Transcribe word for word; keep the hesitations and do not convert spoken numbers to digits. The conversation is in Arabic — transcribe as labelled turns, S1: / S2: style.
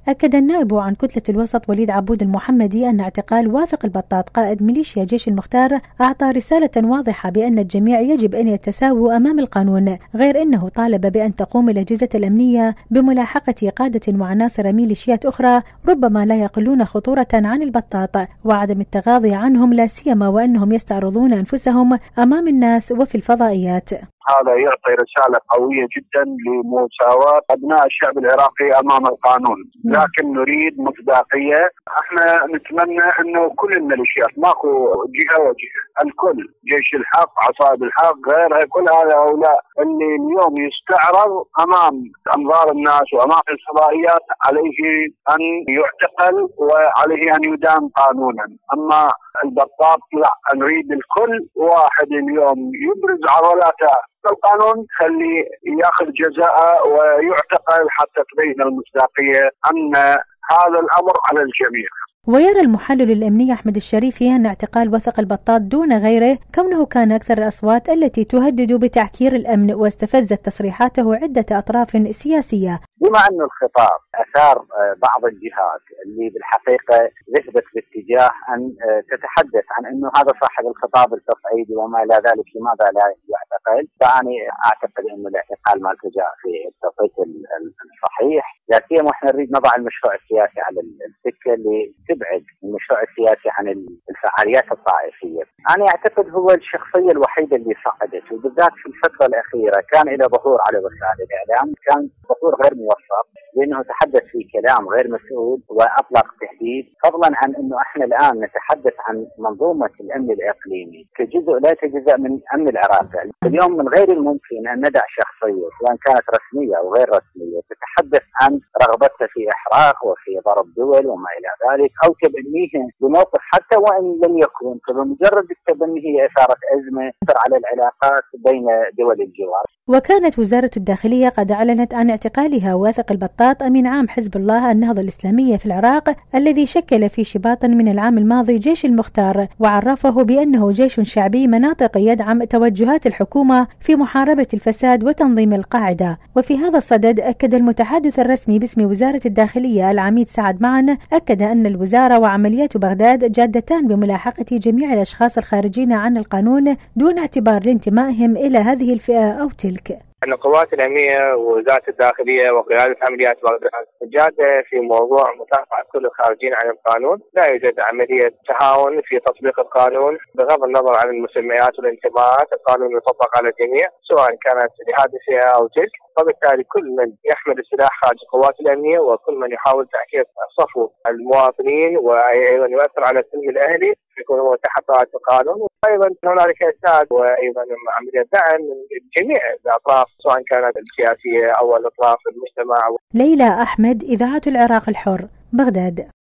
S1: أكد النائب عن كتلة الوسط وليد عبود المحمدي أن اعتقال واثق البطاط قائد ميليشيا جيش المختار أعطى رسالة واضحة بأن الجميع يجب أن يتساووا أمام القانون، غير أنه طالب بأن تقوم الأجهزة الأمنية بملاحقة قادة وعناصر ميليشيات أخرى ربما لا يقلون خطورة عن البطاط، وعدم التغاضي عنهم لا سيما وأنهم يستعرضون أنفسهم أمام الناس وفي الفضائيات.
S2: هذا يعطي رسالة قوية جدا لمساواة أبناء الشعب العراقي أمام القانون، لكن نريد مصداقية. احنا نتمنى انه كل الميليشيات، ماكو جهة وجهة، الكل، جيش الحق، عصائب الحق، غيرها، كل هؤلاء اللي اليوم يستعرض أمام أنظار الناس وأمام الفضائيات عليه أن يعتقل وعليه أن يدان قانونا. أما البطاط لا، نريد الكل واحد اليوم يبرز عضلاته القانون، خلي ياخذ جزاءه ويعتقل حتى تبين المصداقية أن هذا الأمر على الجميع.
S1: ويرى المحلل الأمني أحمد الشريفي أن اعتقال وثق البطاط دون غيره كونه كان أكثر الأصوات التي تهدد بتعكير الأمن، واستفزت تصريحاته عدة أطراف سياسية.
S3: بما أن الخطاب أثار بعض الجهات اللي بالحقيقة ذهبت باتجاه أن تتحدث عن أنه هذا صاحب الخطاب التصعيدي وما إلى ذلك لماذا لا يعتقل، فأنا أعتقد أن الاعتقال ما جاء في التوقيت الصحيح، لا سيما احنا نريد نضع المشروع السياسي على السكة اللي تبعد المشروع السياسي عن الفعاليات الطائفية. أنا أعتقد هو الشخصية الوحيدة اللي صعدت، وبالذات في الفترة الأخيرة كان إلى ظهور على وسائل الإعلام، كان ظهور غير موفق لأنه تحدث في كلام غير مسؤول وأطلق تهديد، فضلا عن أنه احنا الآن نتحدث عن منظومة الأمن الإقليمي كجزء لا يتجزأ من أمن العراق. اليوم من غير الممكن أن ندع شخصية سواء كانت رسمية أو غير رسمية تتحدث عن رغبتها في إحراق وفي ضرب دول وما إلى ذلك، أو تبنيه بموقف حتى وإن لم يكن، فبمجرد التبني هي إثارة أزمة تأثر على العلاقات بين دول الجوار.
S1: وكانت وزارة الداخلية قد أعلنت عن اعتقالها واثق البطاط أمين عام حزب الله النهضة الإسلامية في العراق الذي شكل في شباط من العام الماضي جيش المختار، وعرفه بأنه جيش شعبي مناطق يدعم توجهات الحكومة في محاربة الفساد وتنظيم القاعدة. وفي هذا الصدد أكد المتحدث الرسمي باسم وزارة الداخلية العميد سعد معن أكد أن الوزارة وعمليات بغداد جادتان بملاحقة جميع الأشخاص الخارجين عن القانون دون اعتبار لانتمائهم إلى هذه الفئة أو تلك.
S4: أن القوات الأمنية ووزارة الداخلية وقيادة عمليات بغداد جادة في موضوع متابعة كل الخارجين عن القانون، لا يوجد عملية تهاون في تطبيق القانون بغض النظر عن المسميات والانتماءات، القانون يطبق على الجميع سواء كانت لهذه الفئة أو تلك، وبالتالي كل من يحمل السلاح خارج القوات الأمنية وكل من يحاول تعكير صفو المواطنين وأيضا يؤثر على السلم الأهلي يكون هو تحت طاعة القانون. وأيضا هنالك إسناد وأيضا عملية دعم من جميع الأطراف سواء كانت السياسية أو الأطراف المجتمع.
S1: ليلى أحمد، إذاعة العراق الحر، بغداد.